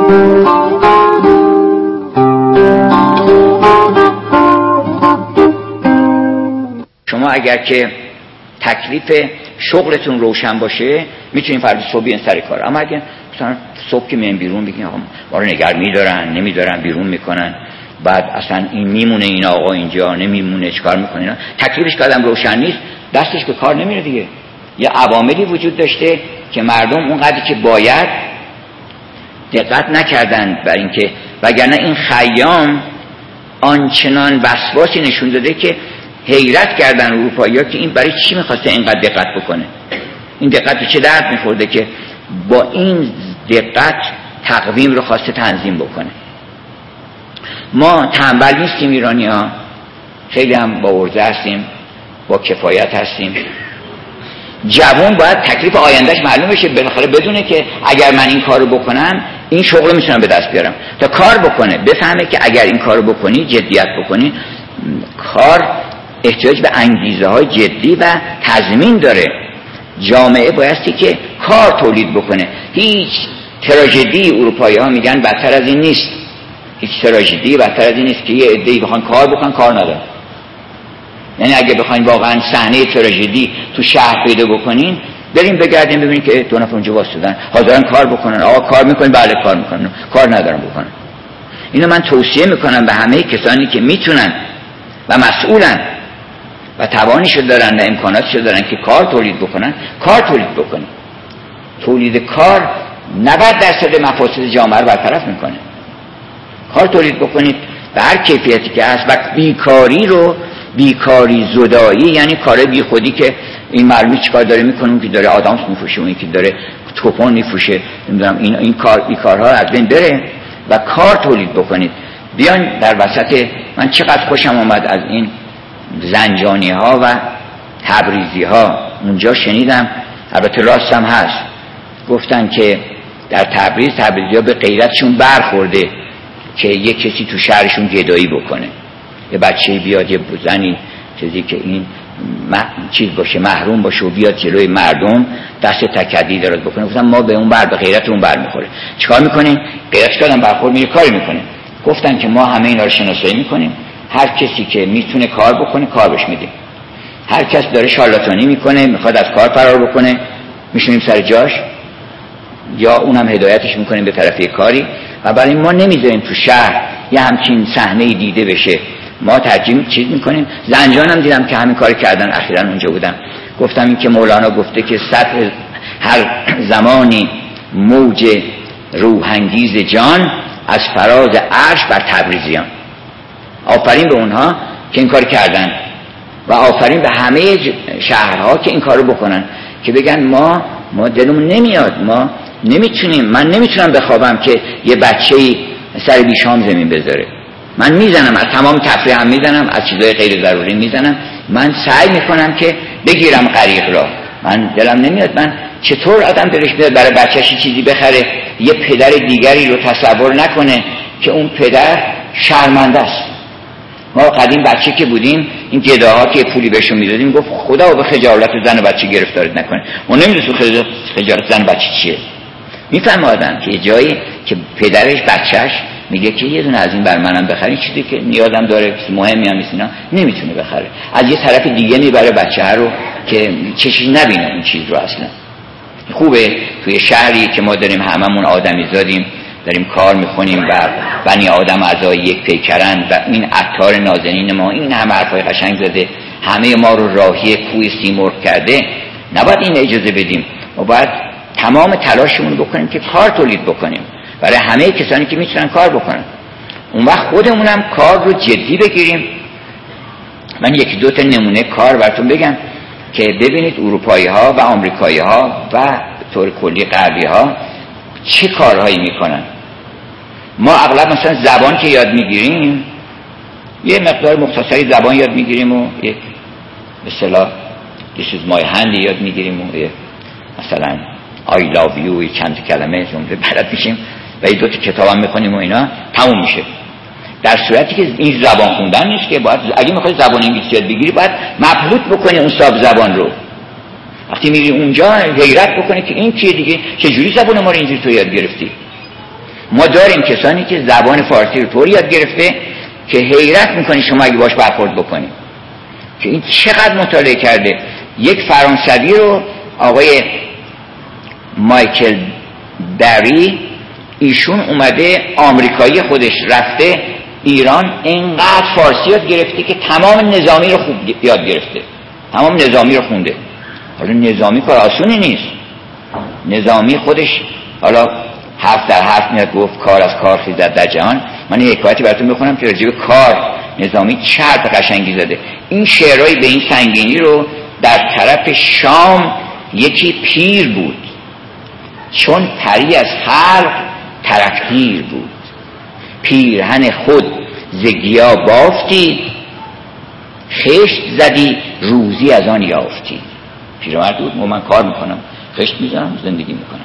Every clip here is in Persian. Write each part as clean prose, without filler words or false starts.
شما اگر که تکلیف شغلتون روشن باشه میتونین فردا صبح بیان سر کار. اما اگه مثلا صبح که میان بیرون بگین آقا ما رو نگار میدارن نمیدارن بیرون میکنن، بعد اصلا این میمونه این آقا اینجا نمیمونه چیکار میکنه، تکلیفش کردم روشن نیست، دستش به کار نمیره دیگه. یه عواملی وجود داشته که مردم اونقدر که باید دقت نکردن بر اینکه، وگرنه این خیام آنچنان وسواسی نشون داده که حیرت کردن اروپایی‌ها که این برای چی می‌خواسته اینقدر دقت بکنه، این دقت به چه درد می‌خورده که با این دقت تقویم رو خواسته تنظیم بکنه. ما تنبل نیستیم ایرانی‌ها، خیلی هم با ارزه هستیم، با کفایت هستیم. جوان باید تکلیف آیندهش معلوم بشه، بالاخره بدونه که اگر من این کارو بکنم این شغل میتونم به دست بیارم، تا کار بکنه بفهمه که اگر این کارو بکنی جدیت بکنی کار احتیاج به انگیزه های جدی و تضمین داره. جامعه بایستی که کار تولید بکنه. هیچ تراژدی اروپایی ها میگن بدتر از این نیست، هیچ تراژدی بدتر از این نیست که یه عده‌ای بخوان کار بکنن کار ندارن. یعنی اگه بخواین واقعا صحنه تراژدی تو شهر پیدا بکنین، بریم بگردیم ببینید که دو نفر اونجا واسطن حاضرن کار بکنن. آقا کار میکنین؟ بله کار میکنن. کار ندارن بکنن. اینو من توصیه میکنم به همه کسانی که میتونن و مسئولن و توانشو دارن و امکاناتشو دارن که کار تولید بکنن، کار تولید بکنن. تولید کار 90% مفاسد جامعه رو برطرف میکنه. کار تولید بکنید به هر کیفیتی که هست. و بیکاری زدایی یعنی کار بی خودی که این معلومه چیکار داره میکنه، اون که داره آدامس میفروشه، اون که داره توپون میفروشه، نمیدونم این کارها از بین بره و کار تولید بکنید. بیان در وسط، من چقدر خوشم آمد از این زنجانی ها و تبریزی ها، اونجا شنیدم، البته راستم هست، گفتن که در تبریزی ها به غیرتشون برخورده که یک کسی تو شهرشون گدایی بکنه، یه بچه بیاد یه زنی چیزی که این چیز باشه محروم باشه و بیاد جلوی مردم دست تکدی دارد بکنه. گفتن ما به اون به غیرت اون بر میخوره. چیکار میکنیم؟ غیرتش کردن برخورد میره کاری میکنه. گفتن که ما همه اینا رو شناسایی میکنیم، هر کسی که میتونه کار بکنه کار بهش میدیم، هر کس داره شارلاتانی میکنه میخواد از کار فرار بکنه میشونیم سر جاش یا اونم هدایتش میکنیم به طرف کاری. و برای ما نمیذاریم تو شهر یه همچین صحنه‌ای دیده بشه. ما ترجیح چیز میکنیم. زنجان هم دیدم که همین کار کردن، اخیراً اونجا بودم، گفتم این که مولانا گفته که سطح هر زمانی موج روحانگیز جان از فراز عرش بر تبریزیان. آفرین به اونها که این کار کردن و آفرین به همه شهرها که این کارو بکنن، که بگن ما دلمون نمیاد، ما نمیتونیم، من نمیتونم بخوابم که یه بچه‌ای سر بیشام زمین بذاره. من میزنم، از تمام تفریح هم میزنم، از چیزای غیر ضروری میزنم، من سعی میکنم که بگیرم غریق را. من دلم نمیاد، من چطور آدم دلش بیاد برای بچه‌ش چیزی بخره، یه پدر دیگری رو تصور نکنه که اون پدر شرمنده است. ما قدیم بچه که بودیم این گداها که پولی بهشون میدادیم گفت خدا به خجالت زن و بچه گرفتارت نکنه. اون نمیدونه خجالت زن و بچه چیه. میفهم آدم که جایی که پدرش بچهش میگه که یه دونه از این بر منم بخری، چیزی که نیازم داره مهمی هم نیست، اینا نمیتونه بخره. از یه طرف دیگه میبره بچه رو که چشش نبینه اون چیز رو. اصلا خوبه توی شهری که ما داریم هممون آدمی زادیم، داریم کار میکنیم و بنی آدم اعضای یک پیکرن و این عطار نازنین ما این همه حرفای قشنگ زده، همه ما رو راهی کوی سیمرغ کرده، نباید این اجازه بدیم. ما باید تمام تلاشمون بکنیم که کار تولید بکنیم برای همه کسانی که میتونن کار بکنن. اون وقت خودمونم کار رو جدی بگیریم. من یکی دو تا نمونه کار براتون بگم که ببینید اروپایی ها و آمریکایی ها و طور کلی غربی ها چه کارهایی میکنن. ما اغلب مثلا زبان که یاد میگیریم یه مقدار مختصری زبان یاد میگیریم و یک به اصطلاح یه چیز مای هندی یاد میگیریم و مثلا I love you چند کلمه جمله بلد میشیم و یه دو تا کتاب هم میخونیم و اینا تموم میشه. در صورتی که این زبان خوندن نیست که باید اگه میخوای زبان انگلیسی یاد بگیری باید مبلوط بکنی اون صاحب زبان رو. وقتی میری اونجا حیرت بکنی که این چیه دیگه، چجوری زبان ما رو اینجوری تو یاد گرفتی. ما داریم کسانی که زبان فارسی رو طوری یاد گرفته که حیرت میکنی شما اگه باش برخورد بکنید که این چقدر مطالعه کرده. یک فرانسوی رو آقای مایکل بری، ایشون اومده آمریکایی خودش رفته ایران، اینقدر فارسی یاد گرفته که تمام نظامی رو خوب یاد گرفته، تمام نظامی رو خونده. حالا نظامی کار آسونی نیست، نظامی خودش حالا حرف در حرف میاد گفت کار از کار خیزد در جهان. من یه حکایتی براتون بخونم که راجع به کار نظامی چرت قشنگی زده. این شعرهای به این سنگینی رو در طرف شام یکی پیر بود، چون پری از خلق ترکتیر بود، پیرهن خود زگیا بافتی، خشت زدی روزی از آن یافتی. پیرمرد بود، من کار میکنم، خشت میزنم، زندگی میکنم.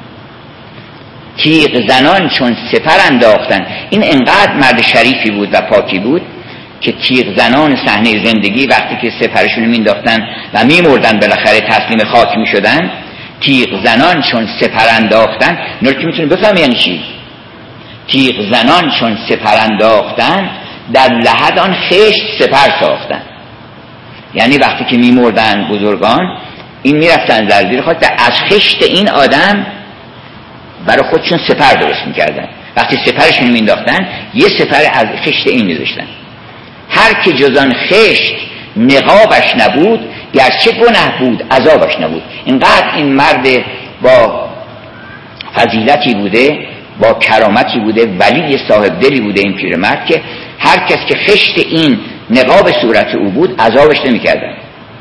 تیغ زنان چون سپر انداختن، این انقدر مرد شریفی بود و پاکی بود که تیغ زنان صحنه زندگی وقتی که سپرشون مینداختن و میمردن بالاخره تسلیم خاک میشدن، تیغ زنان چون سپر انداختن، اینا رو که میتونه بفهم یعنی چی؟ تیغ زنان چون سپر انداختن در لحد آن خشت سپر ساختن. یعنی وقتی که میمردن بزرگان این میرفتن در زیر خاک از خشت این آدم برای خودشون سپر درست میکردن. وقتی سپرشون مینداختن یه سپر از خشت این میذاشتن. هر که جزان خشت نقابش نبود، گرچه گناه بود عذابش نبود. اینقدر این مرد با فضیلتی بوده، با کرامتی بوده، ولی صاحب دلی بوده این پیرمرد که هر کس که خشت این نقاب صورت او بود عذابش نمیکردن،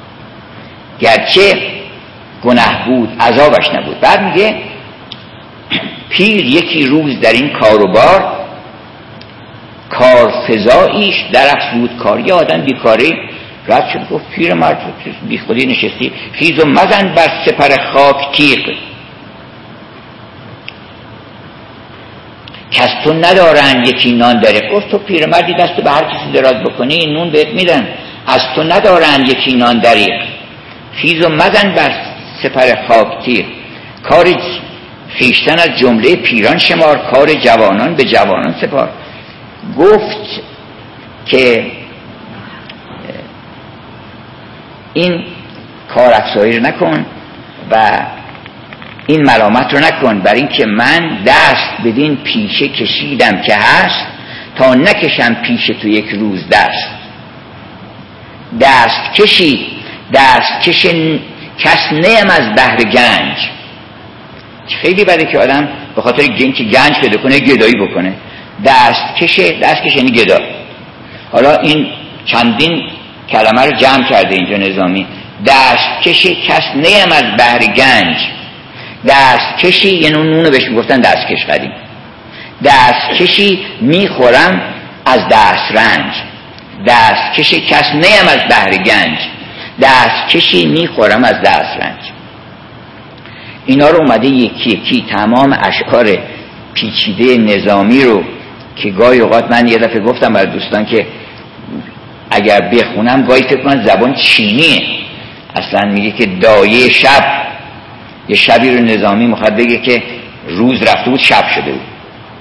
گرچه گناه بود عذابش نبود. بعد میگه پیر یکی روز در این کاروبار، کارفزاییش درافزود کار. یه آدم بیکاری رد شد گفت پیر مرد بی خودی نشستی، خیز و مزن بر سپر خاک تیغ، کس تو ندارن یکی نان داره. گفت تو پیر مردی دست به هر کسی دراز بکنی نون بهت میدن، از تو ندارن یکی نان دریق، خیز و مزن بر سپر خاک تیغ، کار خیشتن از جمله پیران شمار، کار جوانان به جوانان سپار. گفت که این کار افزایی نکن و این ملامت رو نکن، بر این که من دست بدین پیشه کشیدم که هست، تا نکشم پیش تو یک روز دست کشی، دست کش کس نیم از بحر گنج. خیلی بده که آدم به خاطر اینکه گنج پیدا کنه گدایی بکنه. دست کش یعنی گدا. حالا این چندین کلمه رو جمع کرده اینجا نظامی. دست کش کس نیم از بحر گنج، دست کشی یعنی نونو بهش میگفتن دست کش قدیم. دست کشی میخورم از دست رنج، دست کشی کس نیم از بحر گنج، دست کشی میخورم از دست رنج. اینا رو اومده یکی یکی تمام اشعار پیچیده نظامی رو که گاهی اوقات من یه دفعه گفتم برای دوستان که اگر بخونم گاهی فکر کنم زبان چینیه. اصلا میگه که دایه شب، یه شبی رو نظامی میخواد بگه که روز رفته بود شب شده بود.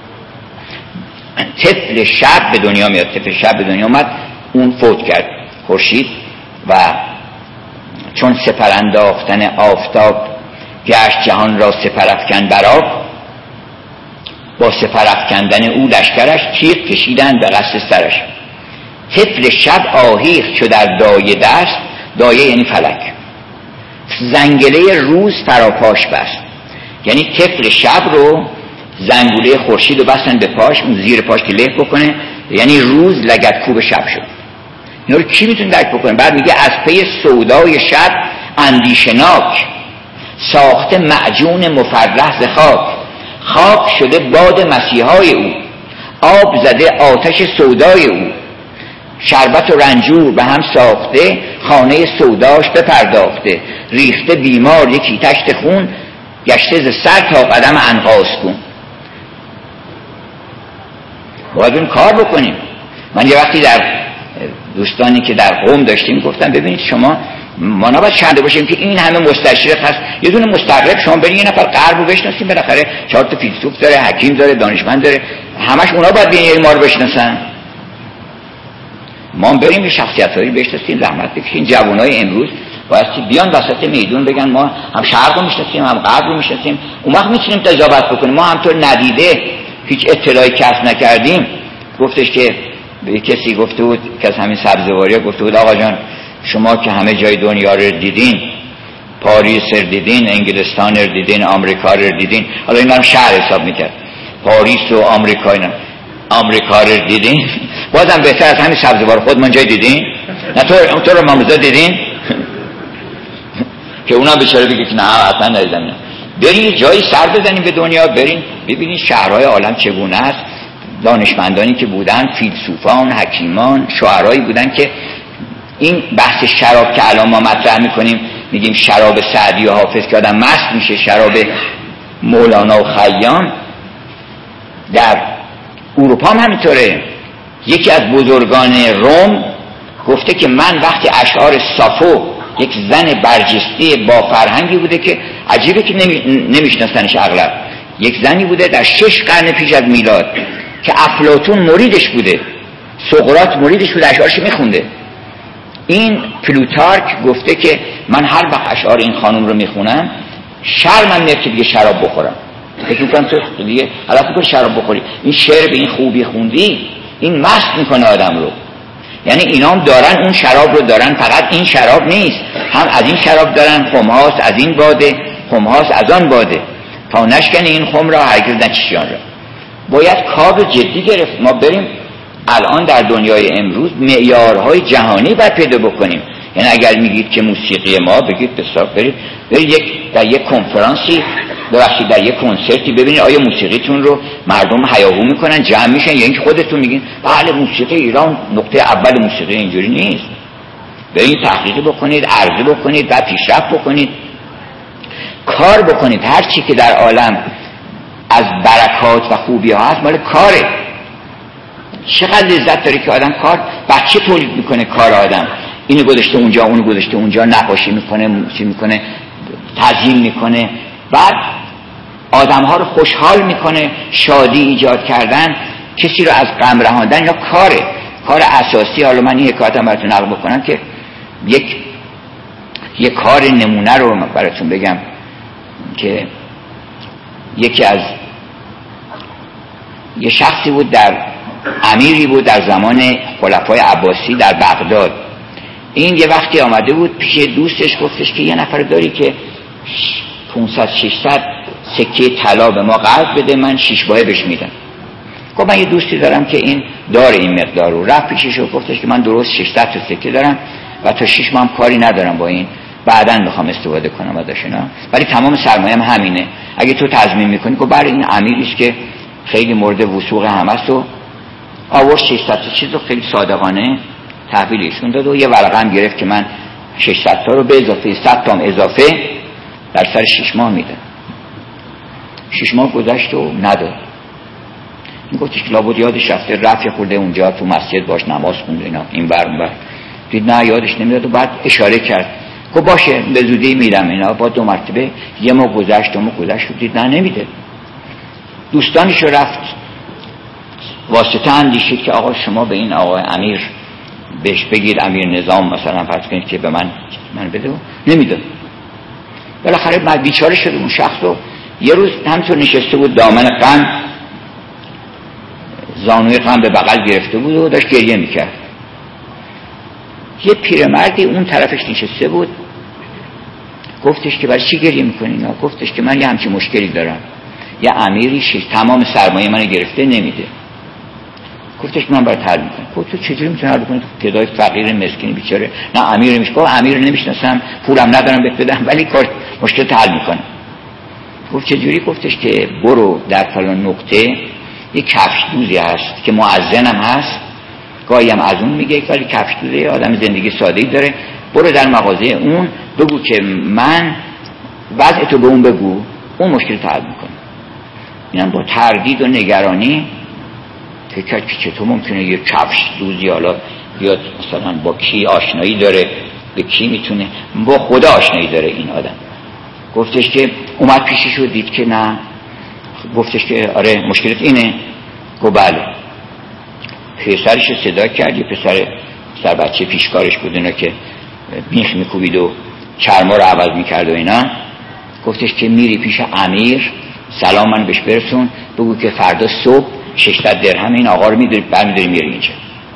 طفل شب به دنیا میاد، طفل شب به دنیا اومد، اون فوت کرد خورشید و چون سپر انداختن آفتاب گشت جهان را سپر افکن برآب، با سپر افکندن او لشکرش تیغ کشیدن به قصد سرش. طفل شب آهیخت چو در دایه دست، دایه یعنی فلک، زنگله روز فراپاش بست. یعنی طفل شب رو زنگوله خورشید رو بستن به پاش، اون زیر پاش که له بکنه، یعنی روز لگدکوب شب شد. اینا رو کی میتونه درک بکنه؟ بعد میگه از پی سودای شب اندیشناک، ساخته معجون مفرح ز خاک، خاک شده باد مسیحای او، آب زده آتش سودای او، شربت و رنجور به هم ساخته، خانه سوداش بپرداخته، ریخته بیمار یکی تشت خون، گشته ز سر تا قدم عنقاس کن. باید اون کار بکنیم. من یه وقتی در دوستانی که در قم داشتیم گفتم ببینید شما ما نباید شنده باشیم که این همه مستشرق هست. یه دونه مستغرب شما برین یه نفر غرب رو بشناسیم، بالاخره 4 تا فیلسوف داره، حکیم داره، دانشمند داره، همش اونا باید بیان ما رو بشناسن. ما بریم یه شخصیتایی بشناسیم، زحمت بکشیم. جوانای امروز باید بیان وسط میدون بگن ما هم شرق رو میشناسیم هم غرب رو میشناسیم. اون وقت میتونیم قضاوت بکنیم. ما همطور ندیده هیچ اطلاعی کسب نکردیم. گفتش که به کسی گفته بود که از همین سبزواریا گفته بود آقا جان شما که همه جای دنیا رو دیدین، پاریس رو دیدین، انگلستان رو دیدین، آمریکا رو دیدین، حالا اینا هم شهر حساب میکرد، پاریس و آمریکا، اینا آمریکا رو دیدین، بازم بهتر از همین سبزوار خود من جای دیدین؟ نه تو رو ماموزا دیدین؟ که اونا بیچاره بگه که نه اصلا ندیدم. برین جایی سر بزنین به دنیا، برین ببینین شهرهای عالم چگونه است. دانشمندانی که بودن، فیلسوفان، حکیمان، شاعرایی بودن که این بحث شراب که الان ما مطرح میکنیم میگیم شراب سعدی و حافظ که آدم مست میشه، شراب مولانا و خیام، در اروپا هم همینطوره. یکی از بزرگان روم گفته که من وقتی اشعار صافو، یک زن برجسته با فرهنگی بوده که عجیبه که نمیشناسنش اغلب، یک زنی بوده در 6 قرن پیش از میلاد که افلاطون مریدش بوده، سقراط مریدش بوده، اشعارش میخونده. این پلوتارک گفته که من هر وقت اشعار این خانم رو میخونم شرمم میاد که دیگه شراب بخورم. فکر میکنم تو دیگه حالا فکر شراب بخوری، این شعر به این خوبی خوندی، این مست میکنه آدم رو. یعنی اینا هم دارن اون شراب رو دارن، فقط این شراب نیست، هم از این شراب دارن، خمهاست از این باده، خمهاست از آن باده، تا نشکنه این خم را هرگز نچشیان را. باید کار رو جدی گرفت. ما بریم الان در دنیای امروز معیارهای جهانی باید پیدا بکنیم. یعنی اگر میگید که موسیقی ما، بگید بسیار برید در یک کنفرانسی، ببخشید در یک کنسرتی ببینید آیا موسیقیتون رو مردم هیاهو میکنن، جمع میشن، یا اینکه خودتون میگین بله موسیقی ایران نقطه اول موسیقی. اینجوری نیست. برید تحقیق بکنید، عرضه بکنید و پیشرفت بکنید، کار بکنید. هر چی که در عالم از برکات و خوبی ها هست مال کاره. چقدر لذت داره که آدم کار، بچه تولید میکنه کار آدم، اینو گذاشته اونجا اونو گذاشته اونجا، نقاشی میکنه، موسیقی میکنه، تزیین میکنه، بعد آدم ها رو خوشحال میکنه. شادی ایجاد کردن، کسی رو از غم رهاندن، اینا کاره، کار اساسی. حالا من این حکایتم براتون نقل بکنم که یک کار نمونه رو براتون بگم که یه شخصی بود، امیری بود در زمان خلفای عباسی در بغداد. این یه وقتی آمده بود پیش دوستش، گفتش که یه نفر داری که 500-600 سکه طلا به ما قرض بده، من 6 ماه بهش میدم. گفت من یه دوستی دارم که این داره این مقدار رو. رفت پیشش و گفتش که من درست 600 تا سکه دارم و تا 6 ماه کاری ندارم با این، بعداً میخوام استفاده کنم ازش اینا، ولی تمام سرمایه‌ام همینه، اگه تو تضمین میکنی. گفت برای این امیریش که خیلی مورد وثوق همست و آورد 600 تا چیز رو خیلی صادقانه تحویل ایشون داد و یه ورقه هم گرفت که من 600 تا رو به اضافه 100 تا هم اضافه در سر 6 ماه میدم. 6 ماه گذشت و نداد. میگفتش که لابد یادش رفته، رفت خورده اونجا تو مسجد باش نماز خونده اینا، این بر اون بر، دید نه یادش نمیاد و بعد اشاره کرد. گفت باشه به زودی میدم اینا. با 2 مرتبه، یه ماه گذشت، 2 ماه گذشت، دید نه نمیده. دوستانش رفت واسطه اندیشید که آقا شما به این آقای امیر بهش بگید، امیر نظام مثلا فرض کنید که به من بده، و نمیده. بالاخره بعد بیچاره شد اون شخص رو. یه روز همینطور نشسته بود، دامن غم، زانوی غم به بغل گرفته بود و داشت گریه میکرد. یه پیرمردی اون طرفش نشسته بود، گفتش که برای چی گریه میکنی؟ نه، گفتش که من یه همچین مشکلی دارم، یه امیری تمام سرمایه منو گرفته نمیده. گفتش من برات حل میکنم. گفت تو چجوری میتونی حل کنی؟ گدای فقیر مسکین بیچاره. نه امیر نمیشه. گفت امیر نمیشناسم، پولم ندارم بهت بدم، ولی کار مشکل حل میکنه. گفت چجوری؟ گفتش که برو در فلان نقطه یک کفش دوزی هست که مؤذنم هست، گاهی هم از اون میگه، ولی کفش دوزی آدم زندگی ساده‌ای داره، برو در مغازه اون بگو که من وضعتو به اون بگو، اون مشکل حل میکنه. اینم با تردید و نگرانی فکر که چطور ممکنه یه کفش دوزی حالا بیاد مثلا با کی آشنایی داره، به کی میتونه با خدا آشنایی داره این آدم. گفتش که اومد پیشش و دید که نه. گفتش که آره مشکلت اینه؟ گفت بله. پسرش صدا کرد، یه پسر بچه پیشکارش بود اینا که بیخ میکوبید و چرما رو عوض میکرد و اینا. گفتش که میری پیش امیر سلام من بهش برسون، بگو که فردا صبح 600 درهم این آقا رو برمی‌داری میری اینجا.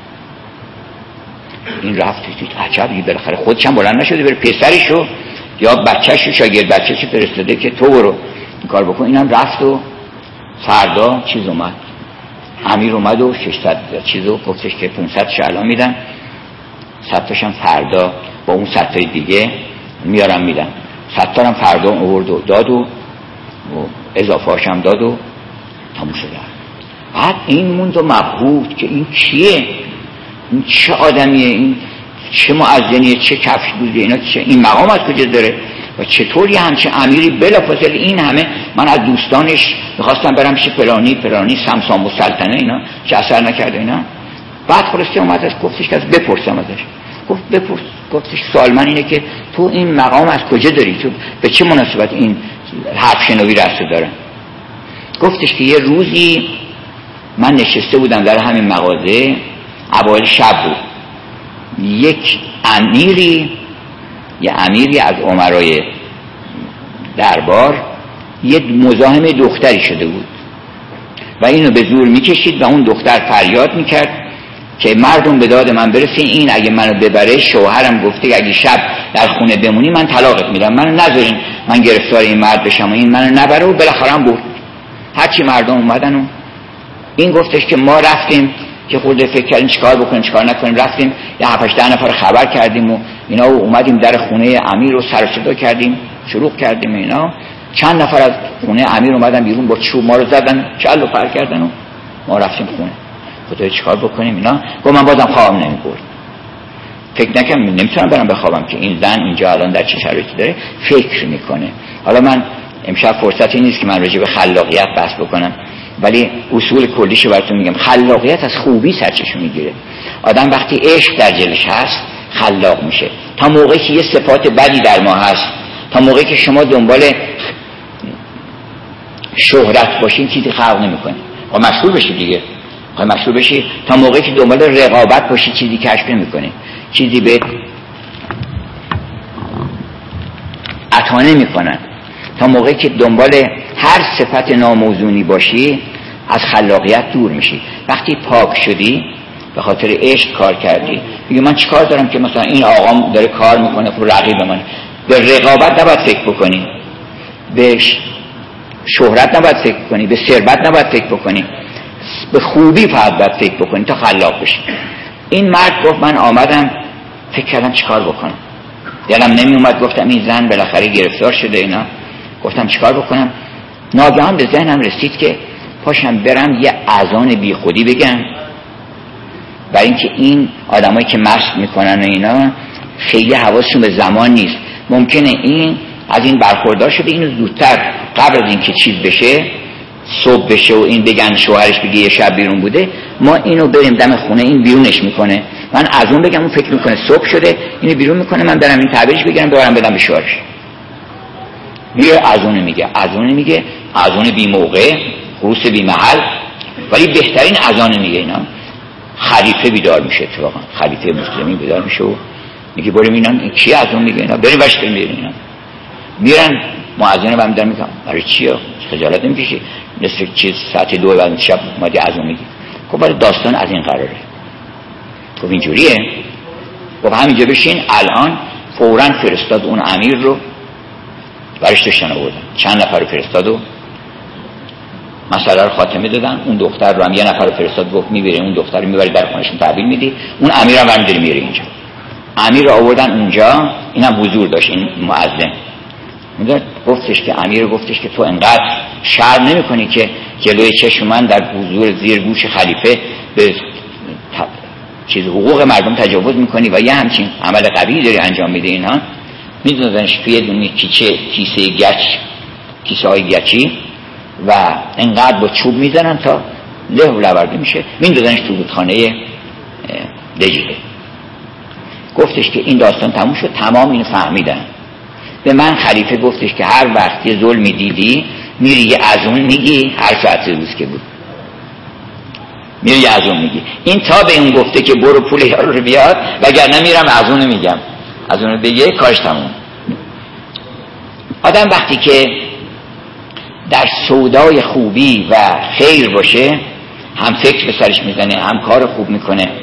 این رفت دید عجبی، بالاخره خودش هم بلند نشده بره پسرشو یا بچه‌شو شاگرد بچه‌شو فرستاده که تو برو این کار بکن. اینم رفت و فردا چیز اومد، امیر اومد و 600 چیزو گفتش که 500 الان میدم، 100 تاشم فردا با اون 100 تای دیگه میارم میدم. 100 تا هم فردا آورد و داد و اضافه هاشم داد و تموم شد. بعد این موند و مبهوت که این کیه، این چه آدمیه، این چه مؤذنیه، چه کفش بوده، اینا چه، این مقام از کجا داره و چطوری همچه امیری بلافاصله این همه. من از دوستانش میخواستم برم پیش فلانی سمسام و سلطنه اینا چه اثر نکرده اینا. بعد خلاصه اومد ازش گفتش که از بپرسم ازش. گفت بپرس. گفتش سوال من اینه که تو این مقام از کجا داری، تو به چه مناسبت این حرف شنوی رسو داره؟ گفتش که یه روزی من نشسته بودم در همین مغازه، اوایل شب بود، یک امیری از امرای دربار یه مزاحم دختری شده بود و اینو به زور میکشید و اون دختر فریاد میکرد که مردم به داد من برسین، این اگه منو ببره شوهرم گفته اگه شب در خونه بمونی من طلاقت میدم، منو نذارین من گرفتار این مرد بشم و این منو نبره. و بالاخره هم برد. هرچی مردم اومدن و این گفتش که ما رفتیم که خود فکر کردیم چیکار بکنیم چیکار نکنیم، رفتیم یه 7-8 نفر خبر کردیم و اینا و اومدیم در خونه امیر رو سر و صدا کردیم، شروع کردیم اینا. چند نفر از خونه امیر اومدن بیرون با چوب ما رو زدن، چل و پر کردن و ما رفتیم خونه. خدا چیکار بکنیم اینا. گفت من بازم خوابم نمیبرد، فکر نکنم نمیتونم برم بخوابم که این زن اینجا الان در چه شرایطی داره فکر میکنه. حالا من امشب فرصتی نیست که من راجع به خلاقیت بحث بکنم، ولی اصول کلیشو براتون میگم. خلاقیت از خوبی سرچشمه میگیره. آدم وقتی عشق در دلش هست خلاق میشه. تا موقعی که یه صفات بدی در ما هست، تا موقعی که شما دنبال شهرت باشین چیزی خلق نمیکنی. و مشهور بشی دیگه، مشهور بشی. تا موقعی که دنبال رقابت باشی چیزی کشف نمیکنی، چیزی به عطا نمیکنن. تا موقعی که دنبال هر صفت ناموزونی باشی از خلاقیت دور میشی. وقتی پاک شدی به خاطر عشق کار کردی، میگه من چیکار دارم که مثلا این آقام داره کار میکنه خب رقیب من. به رقابت نباید فکر بکنی، به شهرت نباید فکر بکنی، به ثروت نباید فکر بکنی، به خوبی فقط باید فکر بکنی تا خلاق بشی. این مرد گفت من آمدم فکر کردم چیکار بکنم، دلم نمی اومد. گفتم این زن بالاخره گرفتار شده اینا، گفتم چیکار بکنم. ناگهان به ذهنم رسید که پاشم برم یه اذان بی خودی بگم، برای اینکه این آدمایی که مست میکنن و اینا خیلی حواسشون به زمان نیست. ممکنه این از این برخوردار شده، اینو زودتر قبل از این که چیز بشه صبح بشه و این بگن شوهرش بگه یه شب بیرون بوده، ما اینو بریم دم خونه این بیرونش میکنه، من از اون بگم اون فکر میکنه صبح شده اینو بیرون میکنه، من برم این تعبیرش بگیرم ببرم بدم به شوهرش. میگه اذان میگه اذان بی موقع، خروس بی محل، ولی بهترین اذان میگه اینا. خلیفه بیدار میشه، اتفاقا خلیفه مسلمین بیدار میشه و میگه بریم اینا این کی اذان میگه اینا، بریم باش بریم اینا. میرن مؤذن رو میدن، میگم برای چیه خجالت نمیکشی نصف چیز ساعت 2 بعد شب اومدی اذان میگی. خب برای داستان از این قراره. خب اینجوریه. خب همینجا بشین. الان فوراً فرستاد اون امیر رو برش داشتن آوردن، چند نفر رو فرستاد و مسئله رو خاتمه دادن. اون دختر رو هم یه نفر رو فرستاد گفت میبره اون دختر رو میبری در خونهشون تحویل میدی، اون امیر هم برمی‌داری میره اینجا. امیر رو آوردن اونجا، اینم حضور داشت این مؤذن. میدونید گفتش که امیر گفتش که تو انقدر شرم نمی‌کنی که جلوی چشم من در حضور زیر گوش خلیفه به چیز حقوق مردم تجاوز می‌کنی و یه همچین عمل قبیحی داری انجام میدی. اینا میدوننش توی دونه کیسه های گچی و انقدر با چوب میزنن تا له و لورده میشه، میندازنش تو رودخانه دجله. گفتش که این داستان تموم شد، تمام اینو فهمیدن. به من خلیفه گفتش که هر وقت یه ظلمی دیدی میری یه از اون میگی، هر ساعت روز که بود میری از اون میگی. این تا به اون گفته که برو پول یارو رو بیاد، وگرنه میرم از اونو میگم، از اونو بگه کاش تموم. آدم وقتی که در سودای خوبی و خیر باشه، هم فکر به سرش میزنه، هم کار خوب میکنه،